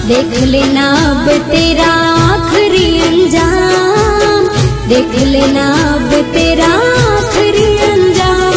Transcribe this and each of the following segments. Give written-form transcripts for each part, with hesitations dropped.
देख लेना अब तेरा आखिरी अंजाम, देख लेना अब तेरा आखिरी अंजाम।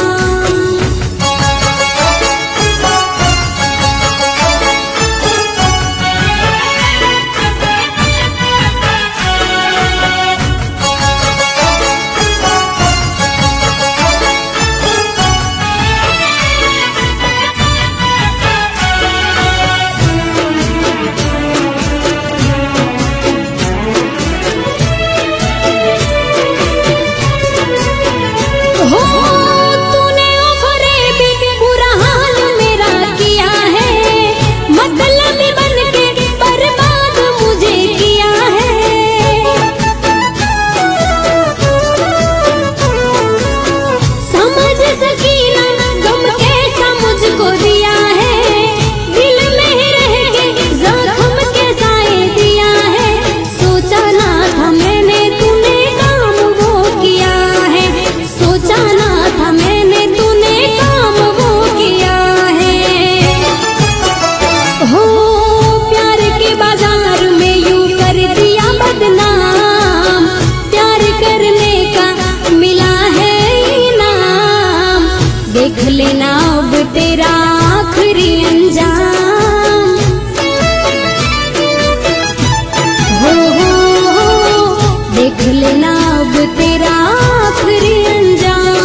देख लेना अब तेरा आखिरी अंजाम, हो देख लेना अब तेरा आखिरी अंजाम।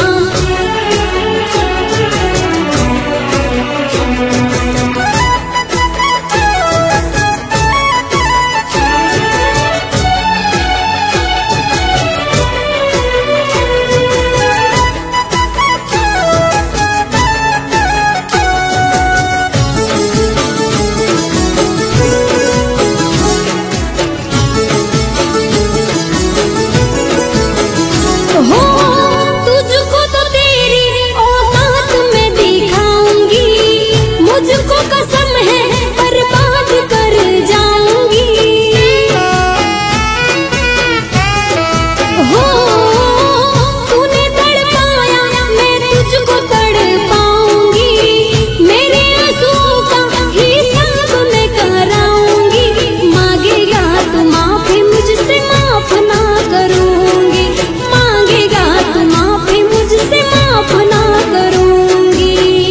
तुझको तो तेरी औकात में दिखाऊंगी, मुझको कसम है बर्बाद कर जाऊंगी। हो तूने तड़पाया मैं तुझको तड़पाऊंगी, मेरे आंसुओं का हिसाब मैं कराऊंगी। मांगेगा तू माफी मुझसे माफ ना करूंगी, मांगेगा तू माफी मुझसे माफ ना करूंगी।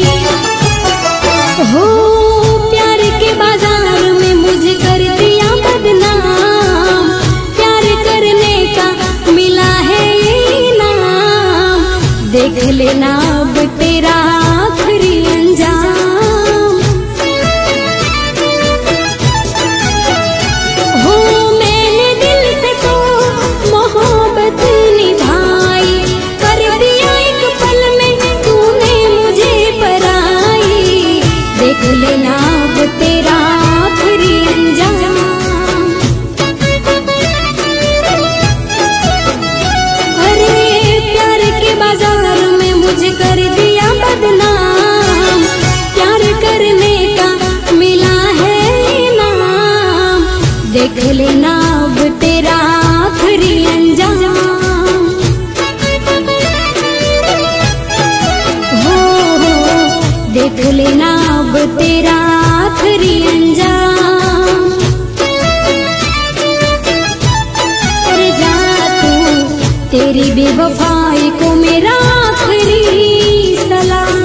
हो प्यार के बाजार में मुझे कर दिया बदनाम, प्यार करने का मिला है इनाम। देख लेना अब तेरा आखिरी अंजाम, हो मैंने दिल से तो मोहब्बत निभाई, कर दिया एक पल में तूने मुझे पराई। देख लेना अब तेरा आखिरी अंजाम, अरे प्यार के बाजार में मुझे कर दिया बदनाम, प्यार करने का मिला है इनाम। देख लेना अब तेरा आखिरी अंजाम, हो देख लेना अब तेरा आखिरी अंजाम। कर जा तू तेरी बेवफाई को मेरा आखिरी सलाम।